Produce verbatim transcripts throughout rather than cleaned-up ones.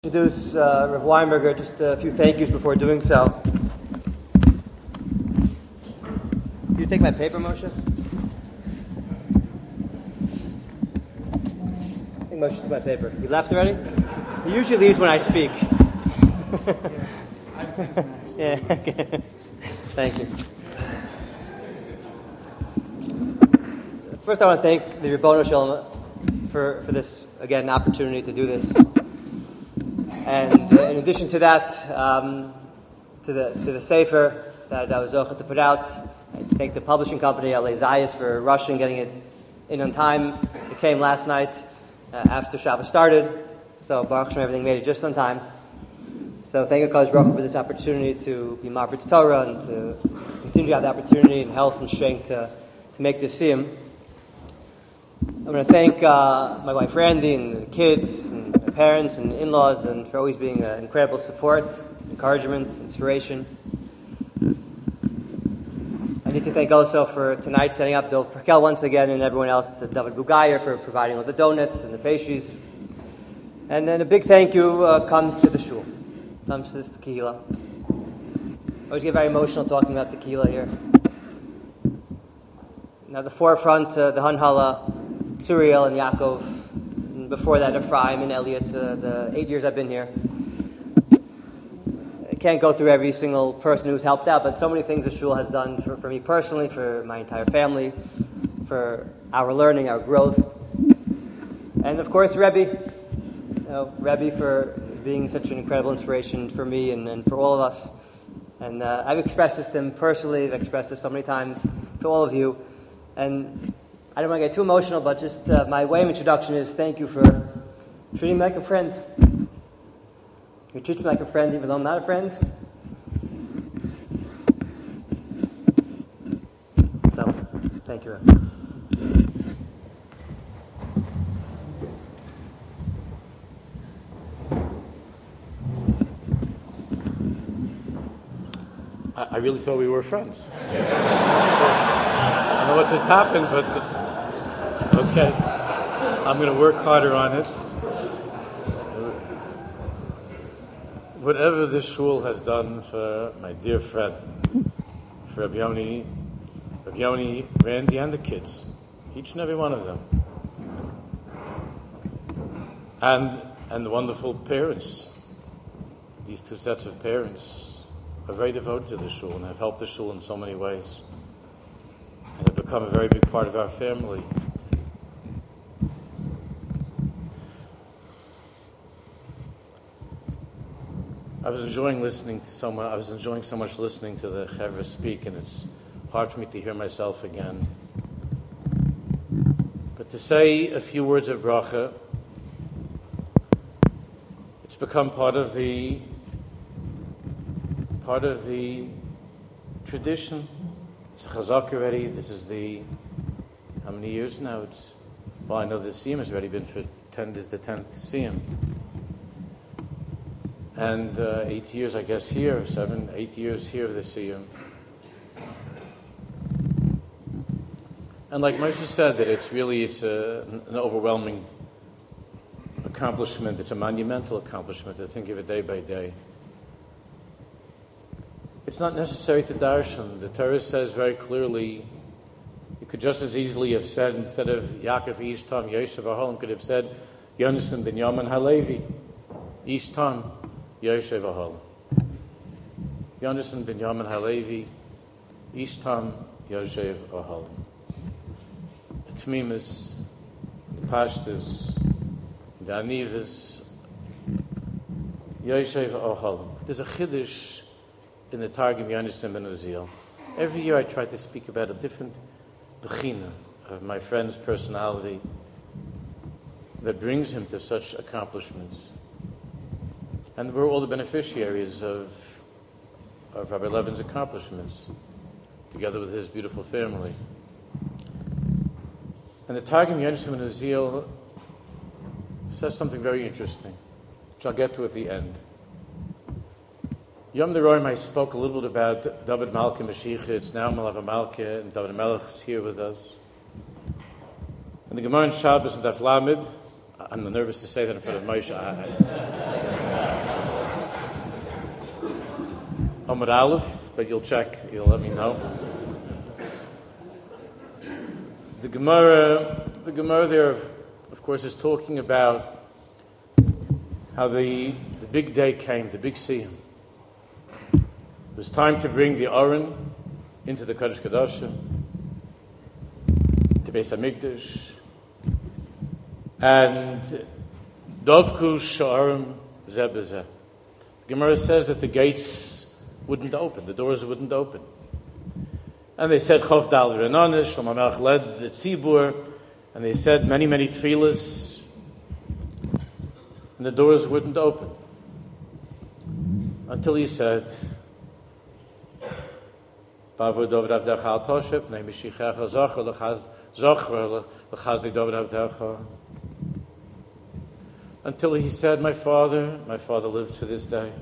Introduce uh, Rav Weinberger, just a few thank yous before doing so. Can you take my paper, Moshe? I think Moshe took my paper. He left already? He usually leaves when I speak. Yeah, okay. Thank you. First, I want to thank the Ribbono Shalom for, for this, again, opportunity to do this. And uh, in addition to that, um, to the to the Sefer that I was able to put out, and to thank the publishing company, Alei Zayas, for rushing, getting it in on time. It came last night uh, after Shabbos started, so Baruch Hashem, everything made it just on time. So thank you, Kadosh Baruch Hu, for this opportunity to be Ma'aber Torah and to continue to have the opportunity and health and strength to, to make this siyum. I'm going to thank uh, my wife Randy and the kids and my parents and in-laws and for always being uh, incredible support, encouragement, inspiration. I need to thank also for tonight setting up Dov Perkel once again and everyone else, uh, David Bugayer for providing all the donuts and the pastries. And then a big thank you uh, comes to the shul, comes to this Kehillah. I always get very emotional talking about the Kehillah here. Now the forefront, uh, the Hanhala, Suriel and Yaakov, and before that Ephraim and Elliot, uh, the eight years I've been here. I can't go through every single person who's helped out, but so many things the shul has done for, for me personally, for my entire family, for our learning, our growth. And of course Rebbe, you know, Rebbe for being such an incredible inspiration for me and, and for all of us. And uh, I've expressed this to him personally, I've expressed this so many times to all of you. And I don't want to get too emotional, but just uh, my way of introduction is thank you for treating me like a friend. You treat me like a friend even though I'm not a friend. So, thank you. I, I really thought we were friends. I don't know what just happened, but okay. I'm going to work harder on it. Whatever this shul has done for my dear friend, for Rabbi Yoni, Rabbi Yoni, Randy, and the kids, each and every one of them, and and the wonderful parents, these two sets of parents are very devoted to the shul and have helped the shul in so many ways. And have become a very big part of our family. I was enjoying listening to so much. I was enjoying so much listening to the Chevra speak, and it's hard for me to hear myself again. But to say a few words of bracha, it's become part of the part of the tradition. It's a chazak already. This is the, how many years now? It's, well, I know the siyum has already been for ten, this is the tenth siyum. And uh, eight years, I guess, here, seven, eight years here of the siyum. And like Moshe said, that it's really, it's a, an overwhelming accomplishment. It's a monumental accomplishment to think of it day by day. It's not necessary to darshan. The Torah says very clearly, you could just as easily have said, instead of Yaakov Ishtam, Yosef Aholim, could have said, Yonasan ben Yaman Halevi, Ishtam, Yosef Aholim. Yonasan ben Yaman Halevi, Ishtam, Yosef Aholim. The Tmimis, the Pashtas, the Anivas, Yosef Aholim. There's a chiddush in the Targum Yonasan ben Uziel. Every year I try to speak about a different bechina of my friend's personality that brings him to such accomplishments. And we're all the beneficiaries of, of Rabbi Levin's accomplishments, together with his beautiful family. And the Targum Yonasan ben Uziel says something very interesting, which I'll get to at the end. Yom Neroim, I spoke a little bit about David Malka Mashiach. It's now Malava Malka, and David Melech is here with us. And the Gemara in Shabbos and Daf Lamed, I'm nervous to say that in front of Moshe. I, Amud Aleph, but you'll check, you'll let me know. The Gemara, the Gemara there, of course, is talking about how the, the big day came, the big Siyum. It was time to bring the Aron into the Kodesh Kodashim, to Beis HaMikdash, and Dovku Sha'arim Zeh B'Zeh. The Gemara says that the gates wouldn't open, the doors wouldn't open. And they said, Chof Dal Renanis, Shlomo Melech led the Tzibur, and they said many, many tefillas, and the doors wouldn't open. Until he said, Bavu Dovid Avdecha Al Toshep, Nei Mishichecha Zocher, Lechaz Zocher, Lechaz Dovid Avdecha. Until he said, my father, my father lived to this day.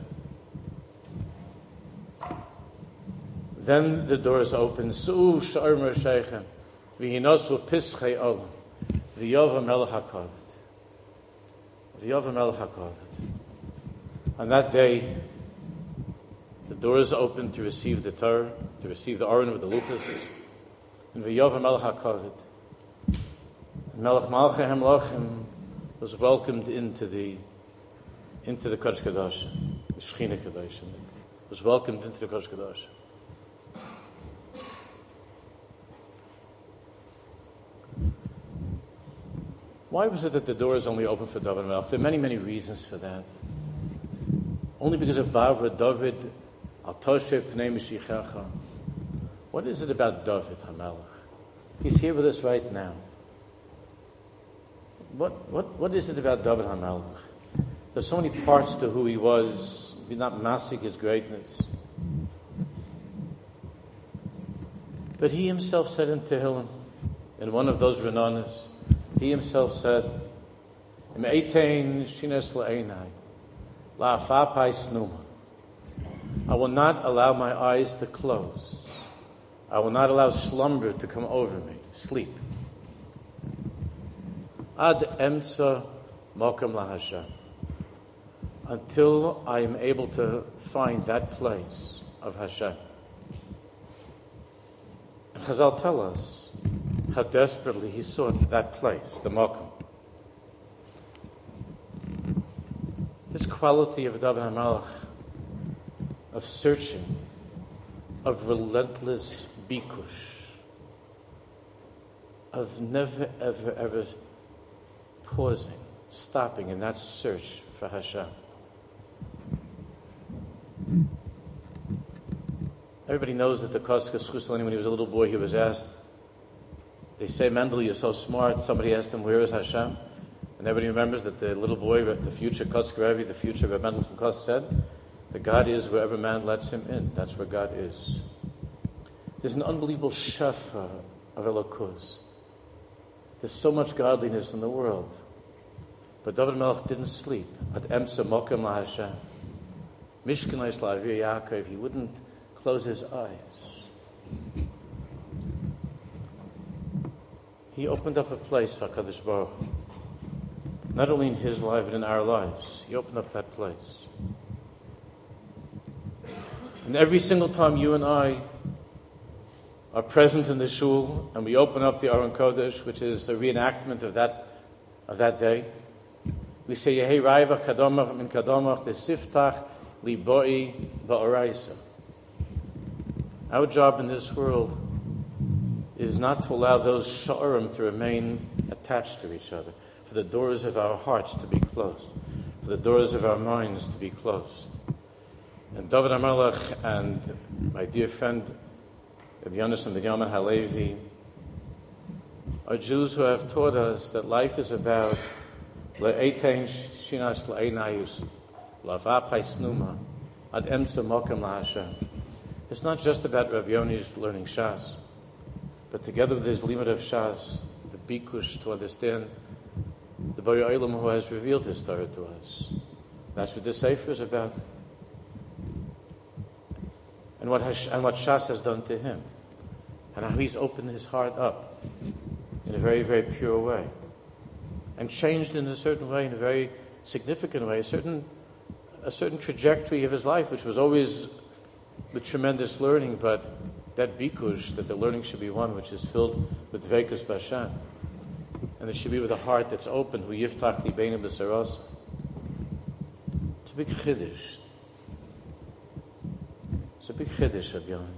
Then the doors opened. Su'u sha'ar mersheichem, v'hinosu pischei olam, v'yova melech hakavet. V'yova melech hakavet. On that day, the doors opened to receive the Torah, to receive the Aron with the Luchas, and v'yova melech hakavet. Melech malchei hemlochim was welcomed into the into the Kodesh Kodesh, the Shechina Kodesh, was welcomed into the Kodesh Kodesh. Why was it that the doors only opened for David HaMelech? There are many, many reasons for that. Only because of Bavra David, Al Toshe Pnei Mishichecha. What is it about David HaMelech? He's here with us right now. What what what is it about David HaMelech? There's so many parts to who he was. We're not massing his greatness. But he himself said in Tehillim, in one of those Renanas, he himself said, Im eitein shines la'einai, la'afapai snuma. I will not allow my eyes to close. I will not allow slumber to come over me, sleep. Ad emtza mokem lahashem. Until I am able to find that place of Hashem. And Chazal tell us how desperately he sought that place, the mokem. This quality of David HaMelech, of searching, of relentless bikush, of never, ever, ever pausing, stopping in that search for Hashem. Everybody knows that the Koskas Chusalani, when he was a little boy, he was asked, they say, Mendel, you're so smart. Somebody asked him, where is Hashem? And everybody remembers that the little boy, the future Kotzker Rebbe, the future Reb Mendel from Kosk said, that God is wherever man lets him in. That's where God is. There's an unbelievable shefa of Elokuz. There's so much godliness in the world. But David HaMelech didn't sleep. At emtza mokem laHashem. Mishkanais la'avir Yaakov. He wouldn't close his eyes. He opened up a place for HaKadosh Baruch Hu. Not only in his life, but in our lives. He opened up that place. And every single time you and I are present in the shul, and we open up the Aron Kodesh, which is a reenactment of that of that day, we say, Yehi Raiva Kadomach Min Kadomach Desiftach Liboi Ba'oraisa. Our job in this world is not to allow those sha'arim to remain attached to each other, for the doors of our hearts to be closed, for the doors of our minds to be closed. And David HaMelech and my dear friend Rabbi Yonasan ben Yaman Halevi are Jews who have taught us that life is about le'etein shinas le'einayus la'vapai snuma ad emtza mokem la'Hashem. It's not just about Rabbi Yoni's learning Shas, but together with his limit of Shas, the bikush to understand the Borei Olam who has revealed his Torah to us. That's what the Sefer is about. And what, Hash, and what Shas has done to him. And how he's opened his heart up in a very, very pure way. And changed in a certain way, in a very significant way, a certain, a certain trajectory of his life, which was always with tremendous learning, but that bikush, that the learning should be one which is filled with dveikus b'Hashem. And it should be with a heart that's open, who yiftach libeinu b'saros. It's a big chiddush. It's a big chiddush, Rabbi Yochanan.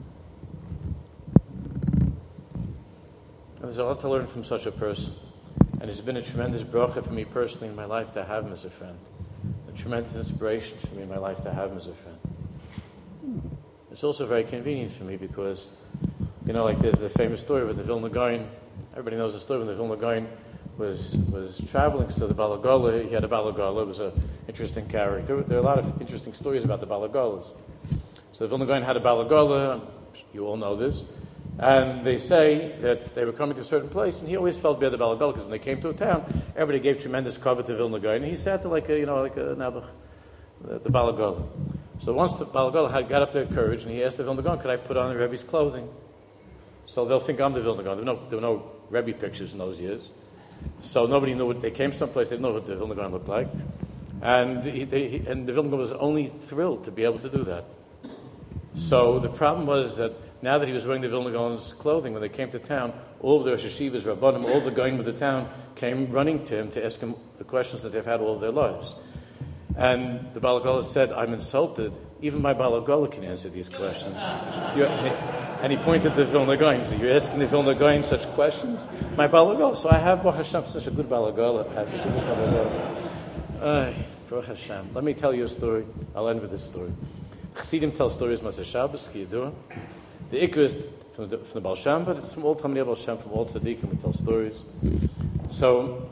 And there's a lot to learn from such a person. And it's been a tremendous bracha for me personally in my life to have him as a friend. A tremendous inspiration for me in my life to have him as a friend. It's also very convenient for me because, you know, like there's the famous story with the Vilna Gaon. Everybody knows the story when the Vilna Gaon was was traveling. So the Balagola, he had a Balagola. It was an interesting character. There are a lot of interesting stories about the Balagolas. So the Vilna Gaon had a Balagola. You all know this. And they say that they were coming to a certain place, and he always felt bad about Balagola because when they came to a town, everybody gave tremendous cover to Vilna Gaon, and he sat there like a, you know, like a Nabuch, the, the Balagola. So once the Balagola had got up their courage, and he asked the Vilna Gaon, "Could I put on the Rebbe's clothing?" So they'll think I'm the Vilna Gaon. There were no, there were no Rebbe pictures in those years, so nobody knew what they came someplace. They didn't know what the Vilna Gaon looked like, and he, they, he, and the Vilna Gaon was only thrilled to be able to do that. So the problem was that now that he was wearing the Vilna Gaon's clothing, when they came to town, all of the Rosh Hashivas, Rabbanim, all the Gaonim of the town came running to him to ask him the questions that they've had all of their lives. And the Balagola said, "I'm insulted. Even my Balagola can answer these questions." You're, and he pointed to the Vilna Gaon. He said, "You're asking the Vilna Gaon such questions? My Balagola." So I have, Baruch Hashem, such a good Balagola. I have a good Balagola. Uh, Baruch Hashem. Let me tell you a story. I'll end with this story. Chassidim tell stories Motzei Shabbos, Kiyadua. The Ikr is from the, from the Baal Shem, but it's from all Talmidei Baal Shem, from all tzaddikim. We tell stories. So,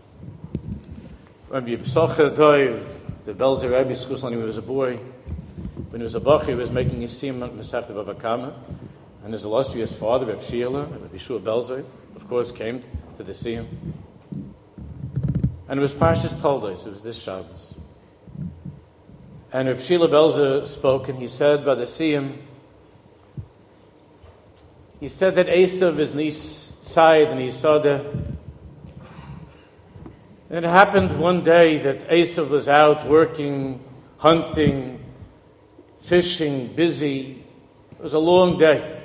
when Yibsocher Doiv, the Belzer Rebbe Schus, when he was a boy, when he was a bach, he was making a siyum on Masechta Bava Kama, and his illustrious father, Reb Shila, Reb Yeshua Belzer, of course, came to the siyum. And it was Parshas Toldos. It was this Shabbos. And Reb Shila Belzer spoke, and he said by the siyum, he said that Esav is Nisayed and Yisada. And it happened one day that Esav was out working, hunting, fishing, busy. It was a long day.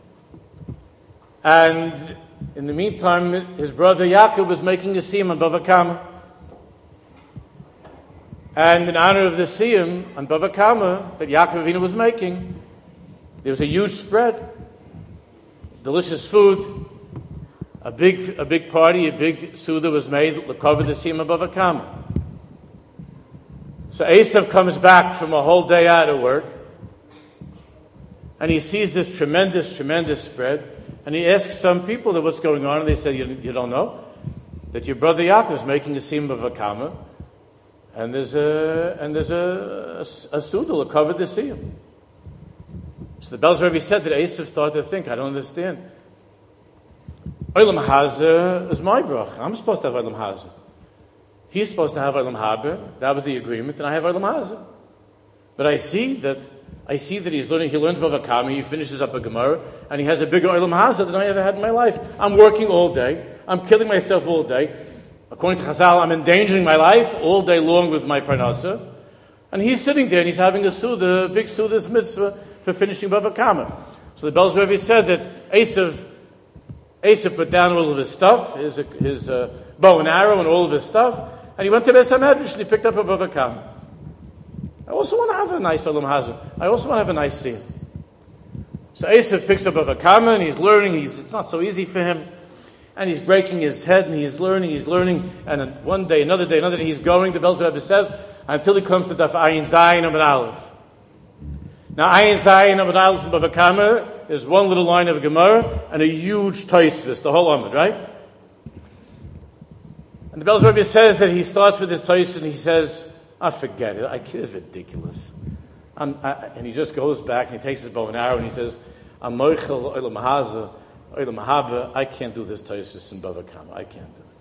And in the meantime, his brother Yaakov was making a siyum on Bava Kama. And in honor of the siyum on Bava Kama that Yaakov Avinu was making, there was a huge spread. Delicious food, a big a big party, a big suda was made to cover the siyum above a kama. So Esav comes back from a whole day out of work, and he sees this tremendous, tremendous spread, and he asks some people that what's going on, and they say, you, you don't know? That your brother Yaakov is making a siyum of a kama, and there's a and there's a, a, a suda to cover the siyum. So the Belzer Rebbe said that Esav started to think, I don't understand. Olam Hazeh is my brach. I'm supposed to have Olam Hazeh. He's supposed to have Olam Habe. That was the agreement, and I have Olam Hazeh. But I see that I see that he's learning. He learns Bava Kama. He finishes up a Gemara, and he has a bigger Olam Hazeh than I ever had in my life. I'm working all day. I'm killing myself all day. According to Chazal, I'm endangering my life all day long with my parnasa. And he's sitting there, and he's having a suda, a big suda's mitzvah, for finishing Bava Kama. So the Belzer Rebbe said that Esav, Esav put down all of his stuff, his, his uh, bow and arrow and all of his stuff, and he went to Beis HaMedrash and he picked up a Bava Kama. I also want to have a nice Olam Hazeh. I also want to have a nice siyum. So Esav picks up Bava Kama and he's learning. He's, it's not so easy for him. And he's breaking his head and he's learning, he's learning. And then one day, another day, another day, he's going, the Belzer Rebbe says, until he comes to Daf Ayin Zayin Amud Aleph. Now, Ayin Zayin Amud Aleph in Bava Kama is one little line of Gemara and a huge Tosfos, the whole Amud, right? And the Belzer Rebbe says that he starts with his Tosfos and he says, I forget it, I, it's ridiculous. I'm, I, and he just goes back and he takes his bow and arrow and he says, I'm Moichel Olam Hazeh, Olam Habe, I can't do this Tosfos in Bava Kama, I can't do it.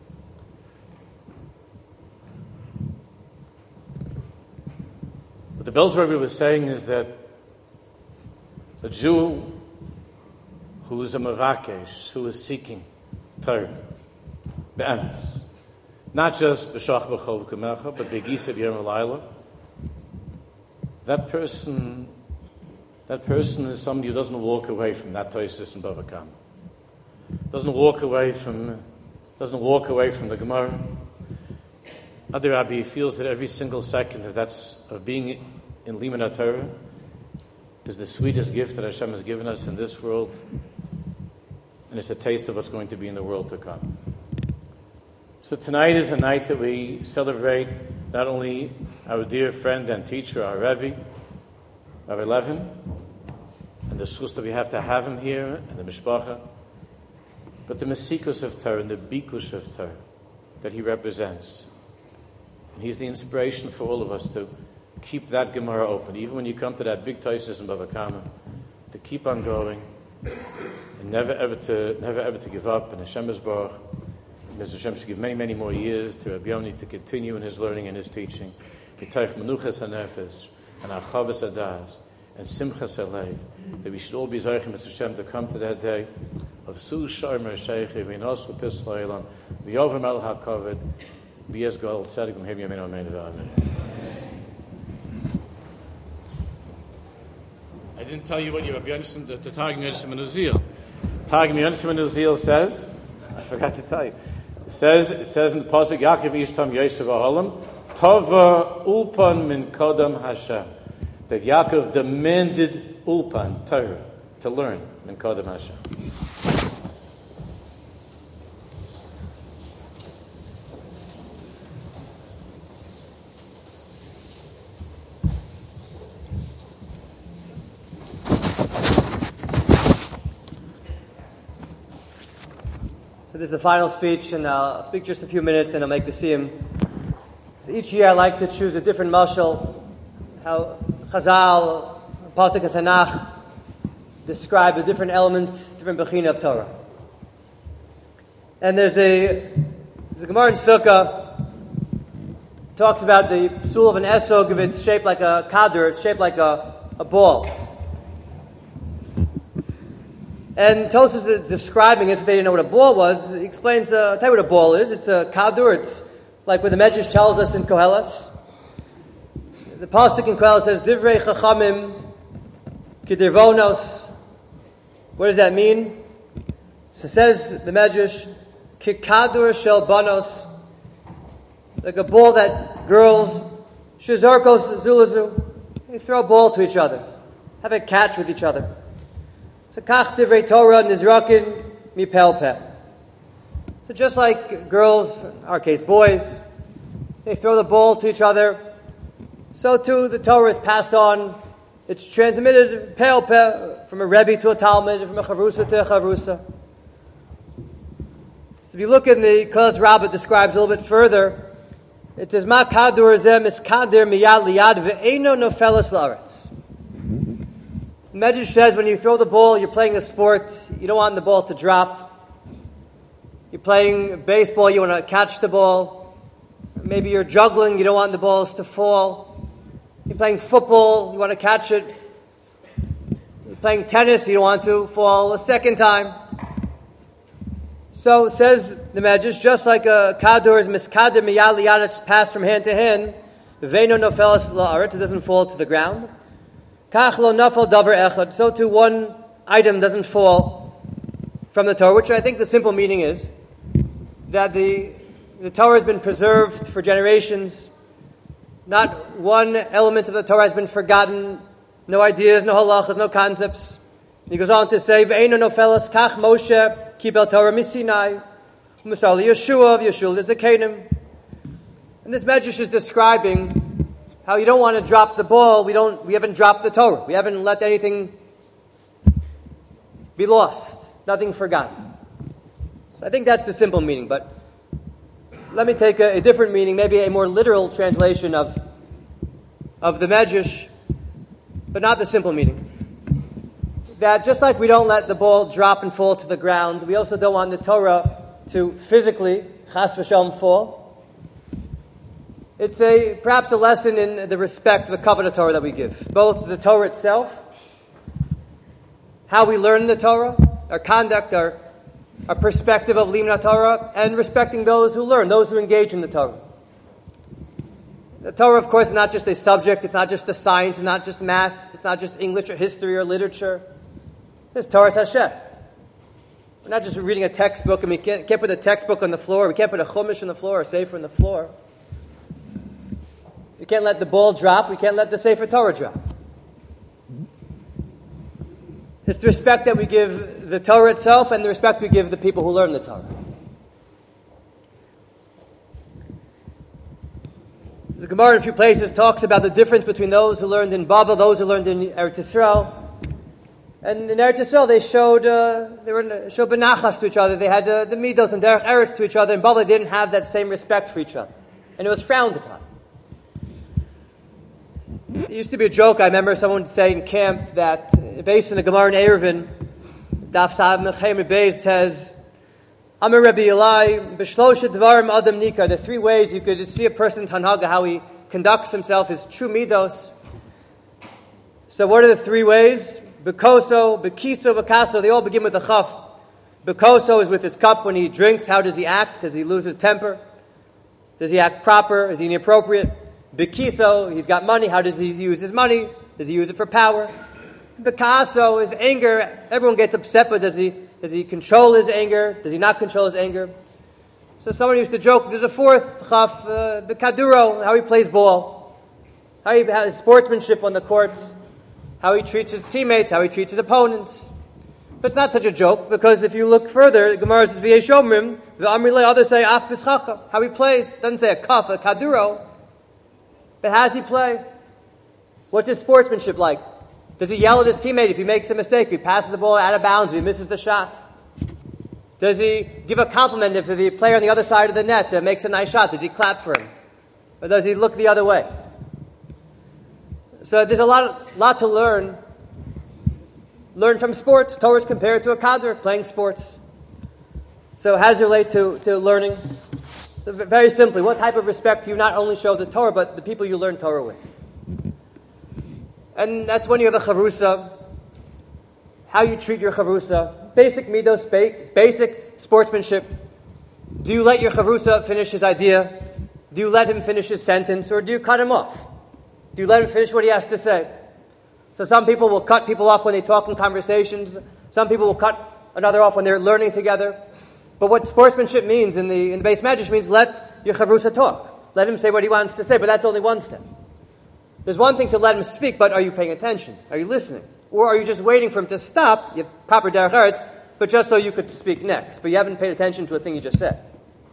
What the Belzer Rebbe was saying is that a Jew who is a Mavakesh, who is seeking Torah, be'emes, not just b'shach b'chov kamecha, but be'gisav yom halayla, that person that person is somebody who doesn't walk away from that Tosis and Bava Kama. Doesn't walk away from, doesn't walk away from the Gemara. Other Rabbi feels that every single second of that's of being in Limud Torah is the sweetest gift that Hashem has given us in this world, and it's a taste of what's going to be in the world to come. So tonight is a night that we celebrate not only our dear friend and teacher, our Rebbe, Rabbi Levin, and the schus that we have to have him here, and the mishpacha, but the Mesikus of Torah and the Bikush of Torah that he represents. And he's the inspiration for all of us to keep that Gemara open, even when you come to that big Tosis and Bava Kama, to keep on going, and never ever to never ever to give up. And Hashem Yisborach, Mister Hashem should give many, many more years to Rabbi Yoni to continue in his learning and his teaching. B'toich menuchas hanefesh and achavas adas and simchas halev, that we should all be zeichen, Mister Hashem, to come to that day of Su Sharmer Sheichi V'Nosru Pis Lo'ilam V'Yover Melech HaKavod B'Yez Gal Tzedek V'Hem Yamin Amen V'Amen. I didn't tell you what you Rabbi Yonason, the Targum Yonason Menuzil. Targum Yonason Menuzil says, I forgot to tell you. It says, it says in the pasuk, Yaakov Ishtam Yosef Ahalam, Tova Ulpan Min Kodam Hashem. That Yaakov demanded Ulpan, Torah, to learn Min Kodam Hashem. So this is the final speech, and I'll speak just a few minutes, and I'll make the siyum. So each year I like to choose a different mashal, how Chazal, Pasuk and Tanakh describe a different element, different bechina of Torah. And there's a, there's a Gemara in Sukkah, talks about the psul of an esog, if it's shaped like a kadur, it's shaped like a, a ball. And Tosfos is describing, as if they didn't know what a ball was, he explains, uh, I'll tell you what a ball is. It's a kadur. It's like what the Medrash tells us in Koheles. The pasuk in Koheles says, Divrei chachamim kidirvonos. What does that mean? So it says the Medrash, kikadur shel banos, like a ball that girls, shizarkos zulazu, they throw a ball to each other, have a catch with each other. So kach divrei Torah nizrakin mipel peh. So just like girls, in our case boys, they throw the ball to each other, so too the Torah is passed on. It's transmitted pel peh, from a Rebbe to a Talmud, from a Chavrusa to a Chavrusa. So if you look in the Koheles Rabbah, it describes a little bit further. It says, Ma kadur zeh miskader miyad liyad ve'eino nofeles la'aretz. The Medrash says when you throw the ball, you're playing a sport, you don't want the ball to drop. You're playing baseball, you want to catch the ball. Maybe you're juggling, you don't want the balls to fall. You're playing football, you want to catch it. You're playing tennis, you don't want to fall a second time. So it says the Medrash, just like a kadur is miskader miyad liyad, it's passed from hand to hand, ve'eino nofeles la'aretz, it doesn't fall to the ground. Kach lo nafal davar echad, so too one item doesn't fall from the Torah, which I think the simple meaning is that the, the Torah has been preserved for generations. Not one element of the Torah has been forgotten. No ideas, no halachas, no concepts. And he goes on to say, Ve'eino nofeles kach Moshe kibel Torah misinai u'masar Yeshua v'Yeshua l'zakenim. And this Medrash is describing how you don't want to drop the ball. We don't. We haven't dropped the Torah. We haven't let anything be lost. Nothing forgotten. So I think that's the simple meaning. But let me take a, a different meaning, maybe a more literal translation of of the Medrash, but not the simple meaning. That just like we don't let the ball drop and fall to the ground, we also don't want the Torah to physically chas v'shalom fall. It's a perhaps a lesson in the respect, the kavod of Torah that we give. Both the Torah itself, how we learn the Torah, our conduct, our, our perspective of Limud Torah, and respecting those who learn, those who engage in the Torah. The Torah, of course, is not just a subject, it's not just a science, it's not just math, it's not just English or history or literature. This Torah Hashem. We're not just reading a textbook, and we can't, can't put a textbook on the floor, we can't put a chumash on the floor, or a sefer on the floor. We can't let the ball drop, we can't let the sefer Torah drop. It's the respect that we give the Torah itself and the respect we give the people who learn the Torah. The Gemara in a few places talks about the difference between those who learned in Babel, those who learned in Eretz Yisrael. And in Eretz Yisrael, they showed uh, they were showed benachas to each other. They had uh, the midos and derech eretz to each other. In Babel, they didn't have that same respect for each other, and it was frowned upon. It used to be a joke. I remember someone saying in camp that, based on the Gemara in Eruvin, Daf Samach Hey Beis says, Amar Rabbi Eli, B'shlosha Dvarim Adam Nikar. The three ways you could see a person's hanhaga, how he conducts himself, his true midos. So what are the three ways? Bekoso, Bekiso, Bekaso. They all begin with a chaf. Bekoso is with his cup when he drinks. How does he act? Does he lose his temper? Does he act proper? Is he inappropriate? Bekiso, he's got money. How does he use his money? Does he use it for power? Bekaso is anger. Everyone gets upset, but does he does he control his anger? Does he not control his anger? So someone used to joke, there's a fourth chaf, uh, Bekaduro, how he plays ball, how he has sportsmanship on the courts, how he treats his teammates, how he treats his opponents. But it's not such a joke, because if you look further, the Gemara says, V'yesh omrim, v'amri le, others say, af b'schacha, how he plays. It doesn't say a kaf, a kaduro. But how does he play? What's his sportsmanship like? Does he yell at his teammate if he makes a mistake, if he passes the ball out of bounds, if he misses the shot? Does he give a compliment if the player on the other side of the net uh, makes a nice shot? Does he clap for him? Or does he look the other way? So there's a lot, lot to learn. Learn from sports. Torah is compared to a kader, playing sports. So how does it relate to, to learning? So very simply, what type of respect do you not only show the Torah, but the people you learn Torah with? And that's when you have a chavrusa, how you treat your chavrusa, basic midos, basic sportsmanship. Do you let your chavrusa finish his idea? Do you let him finish his sentence, or do you cut him off? Do you let him finish what he has to say? So some people will cut people off when they talk in conversations. Some people will cut another off when they're learning together. But what sportsmanship means in the in the base medrash means let your chavrusa talk. Let him say what he wants to say, but that's only one step. There's one thing to let him speak, but are you paying attention? Are you listening? Or are you just waiting for him to stop, you have proper derech eretz, but just so you could speak next, but you haven't paid attention to a thing you just said?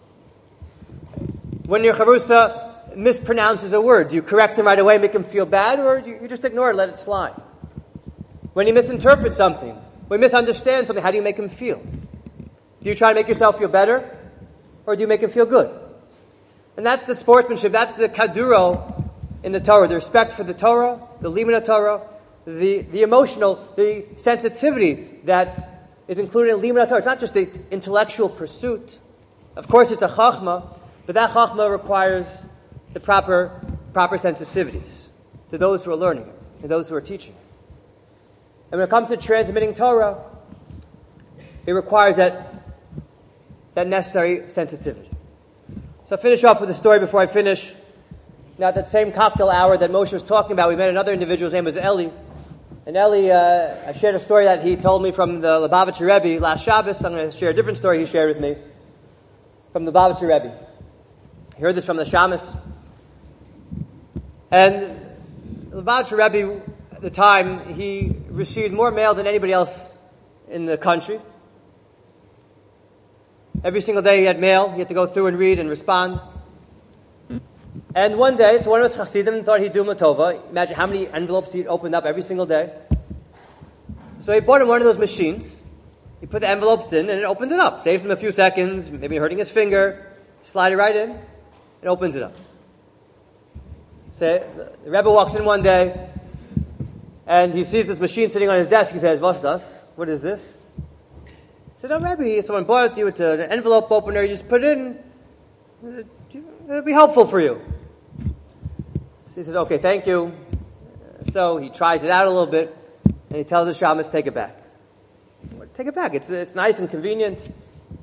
When your chavrusa mispronounces a word, do you correct him right away, make him feel bad, or do you just ignore it, let it slide? When he misinterprets something, when he misunderstands something, how do you make him feel? Do you try to make yourself feel better, or do you make him feel good? And that's the sportsmanship, that's the kaduro in the Torah, the respect for the Torah, the limud Torah, the, the emotional, the sensitivity that is included in limud Torah. It's not just the intellectual pursuit. Of course, it's a chachma, but that chachma requires the proper proper sensitivities to those who are learning it, and those who are teaching it. And when it comes to transmitting Torah, it requires that, that necessary sensitivity. So I'll finish off with a story before I finish. Now, at that same cocktail hour that Moshe was talking about, we met another individual. His name was Eli. And Eli, uh, I shared a story that he told me from the Lubavitcher Rebbe last Shabbos. I'm going to share a different story he shared with me from the Lubavitcher Rebbe. I heard this from the Shamas. And the Lubavitcher Rebbe, at the time, he received more mail than anybody else in the country. Every single day he had mail. He had to go through and read and respond. And one day, so one of his chassidim thought he'd do him a tova. Imagine how many envelopes he'd opened up every single day. So he bought him one of those machines. He put the envelopes in, and it opens it up. Saves him a few seconds, maybe hurting his finger. Slide it right in, and opens it up. So the Rebbe walks in one day, and he sees this machine sitting on his desk. He says, "What's this? What is this?" He said, "Oh, Rebbe, someone bought it to you. It's an envelope opener. You just put it in. It'll be helpful for you." So he says, "Okay, thank you." So he tries it out a little bit, and he tells the shamas, "Take it back." "Take it back. It's it's nice and convenient."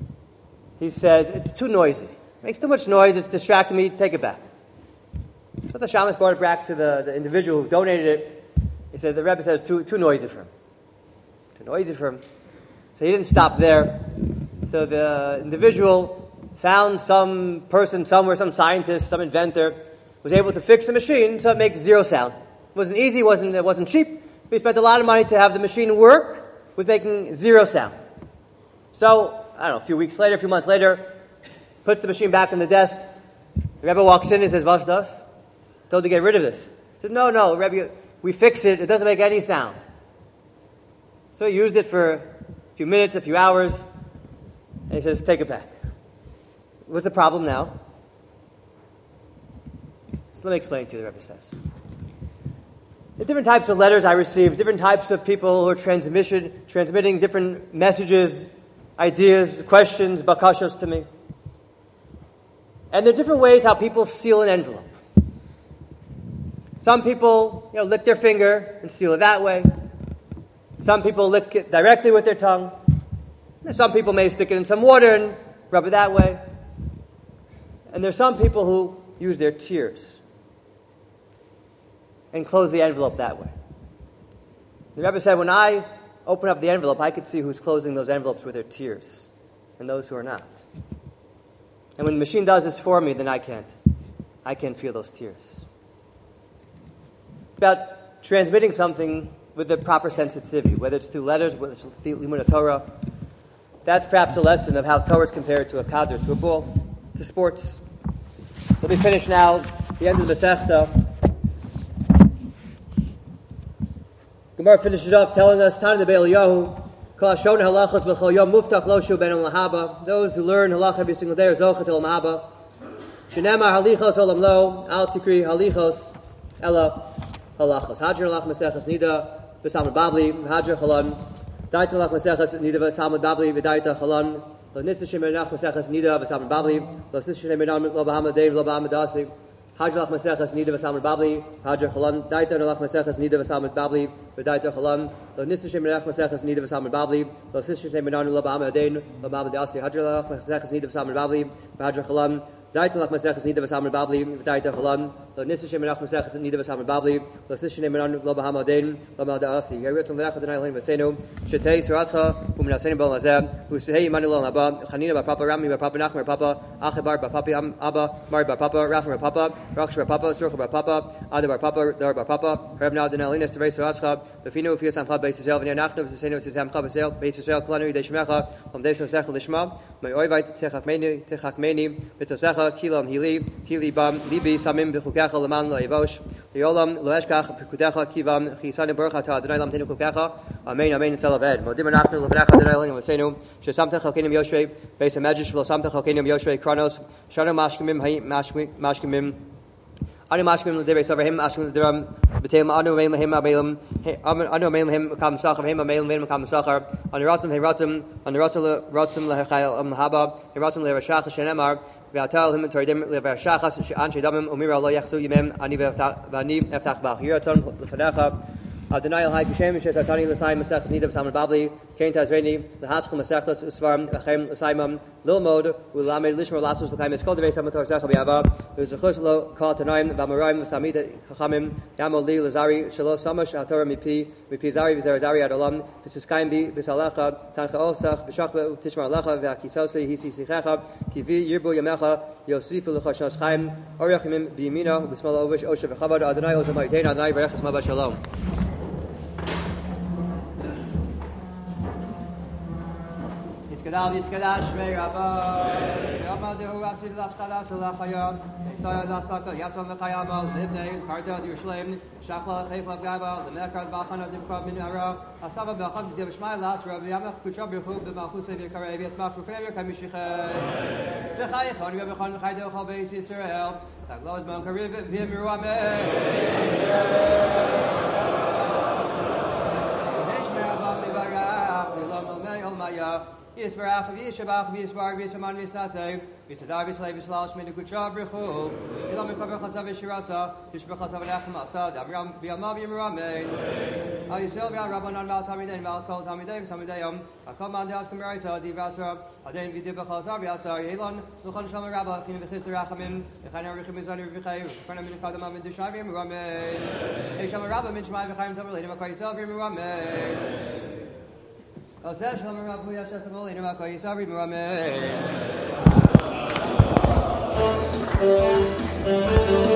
He says, "It's too noisy. It makes too much noise. It's distracting me. Take it back." So So the shamus brought it back to the, the individual who donated it. He said, the Rebbe said it's too, too noisy for him. Too noisy for him. So he didn't stop there. So the individual found some person somewhere, some scientist, some inventor, was able to fix the machine so it makes zero sound. It wasn't easy, it wasn't, it wasn't cheap. But he spent a lot of money to have the machine work with making zero sound. So, I don't know, a few weeks later, a few months later, puts the machine back on the desk. The Rebbe walks in and says, "Was das?" Told to get rid of this. He says, no, no, Rebbe, we fix it. It doesn't make any sound. So he used it for a few minutes, a few hours, and he says, take it back. What's the problem now? So let me explain to you, the Rebbe says. The different types of letters I receive, different types of people who are transmission, transmitting different messages, ideas, questions, bakashos to me. And there are different ways how people seal an envelope. Some people, you know, lick their finger and seal it that way. Some people lick it directly with their tongue. Some people may stick it in some water and rub it that way. And there's some people who use their tears and close the envelope that way. The Rebbe said, when I open up the envelope, I could see who's closing those envelopes with their tears and those who are not. And when the machine does this for me, then I can't. I can't feel those tears. About transmitting something with the proper sensitivity, whether it's through letters, whether it's through Limud Torah. That's perhaps a lesson of how Torah is compared to a kadr, to a ball, to sports. Let me finish now the end of the Masechta. Gemara finishes off telling us, Tana de Be'eliyahu, those who learn halacha every single day are zocha to olam haba. Shenemar halichos olam lo, al tikri halichos ella halachos. Hadr halach maseches nida v'samad babli, hadr halon. Daita halach maseches nida v'samad babli, v'daita halon. Lo nisishim menach maseches nida v'samad babli, lo nisishim menach lo b'hamad dev, lo b'hamad dasi. Hadr halach maseches nida v'samad babli, hadr halon. Daita halach maseches nida v'samad babli, v'daita halon. Lo nisishim menach maseches nida v'samad babli, lo nisishim menach lo b'hamad dev, lo b'hamad dasi. Hadr halach maseches nida v'samad babli, hadr halon. Daita halach maseches nida v'samad babli, v'daita halon. Lo nisishim menach maseches nida v'samad babli, lo nisishim menach lo b'hamad dev, lo b'hamad dasi. Yerutzim l'achad denai l'hin v'seinu, shetei surascha, u'minaseinu b'ol hazeh, u'sehei imanu l'ol haba, chanina b'papa, rami b'papa, nachmer b'papa, achebar b'papi abba, mari b'papa, rachmer b'papa, raksh b'papa, surcha b'papa, ada b'papa, dar b'papa, reb now denai l'hin esterei surascha, b'finu u'fiyas amcha b'eis Yisrael, v'nyanachnu v'seinu v'sizem cha b'seil, b'eis Yisrael, kulanu yidei shmecha, om deis nosecha l'shma, me'oivait techakmeni, techakmeni, v'tzosecha, kilam hili, hili bam, libi samim b'chukecha l'man lo'evosh, Yolam loeshkach pekudecha kivam chisanim baruch ata Adonai lam tenu kukecha amen amen etzel aved modim anachnu levnecha Adonai eloheinu v'seinu shesamtech halkenim yoshrei beis hamedrash v'lo samtech halkenim yoshrei kranos shanu mashkimim hay mashkimim anu mashkimim l'divrei sover him mashkimim l'diram b'teim anu amein lahim amelim anu amein lahim makam sachar him amein lahim makam sachar anu rasim hey rasim anu rasim rasim lehechayel am haba hey rasim leherashach shenemar V'atal him toridim levershachas she'anshei damim umira lo yachzu yimem ani v'ani eftach bach yiraton l'fanecha Adonai el hay kishem shesh atani l'sayim masechas nida v'samad babli kein tazreni l'haschel masechas usvarm achem l'saymam lilmod u'lamed lishmor lasus l'kaim eskol devei samator zecha b'yava u'zechus lo kal tanaim v'amoraim v'samida chachamim yamo li l'zari shelo samash atorah mipi mipi zari v'zer zari adolam v'siskayim bi v'salecha tancha osach v'shachba tishmar lecha v'akisosei hisi sichecha kivi yirbu yamecha yosifu l'chashos chaim oriachimim b'yimina v'smal ovish oshev v'chavod Adonai ozam ha'yitein Adonai v'rechas maba shalom. Yiskedal Yiskedash Shmei Rabba Rabba Dehu Rasid Laskadash Lachaya Yisaya Lasaka Yason Lachayama Libnei Karta Yerushalayim Shachla Chayfla Gaba Lemekar Bachana Dimkra Min Ara Asava Bacham Devshmai Las Rabbi Yamach Kuchab Yehu B'Malchus Yekarei Yismach Kukrei Yekamishichay B'Chay Chon Rabbi Chon Chaydo Chol Beis Yisrael Tagloz Man Kariv V'Miru Amei Heshmei Rabba Libarach Lilam Almei Almaya V'yisbarach, v'yishabach, v'yisbar, v'yisaman, v'yisaseh, v'yisadar, v'yislay, v'yislal, shmei, nekutsha, b'richu, v'yilam, v'yikabach, chasav, v'yishirasa, v'yishbach, chasav, v'nechem, asad, v'yam, v'yamav, v'yamaramein. Al Yisrael, v'yam, rabbanan, v'al tamidein, v'al kol tamidein, v'samideyam, v'akol man de'as k'meraisa, d'ivasra, adein v'dibach, al-zar, v'yasar, yelon, v'chon shalom rabba, chine v'chis rachamim, v'chane arichim v'zani v'chayim, v'chane min kadamam v'dushay v'yamaramein. Hey, shalom rabba, min shmai v'chayim tavaleinim, v'kay Yisrael, v'yamaramein. Shalom rabba, v'yashem, v'chayim, v'kay Yisrael, v'yamaramein.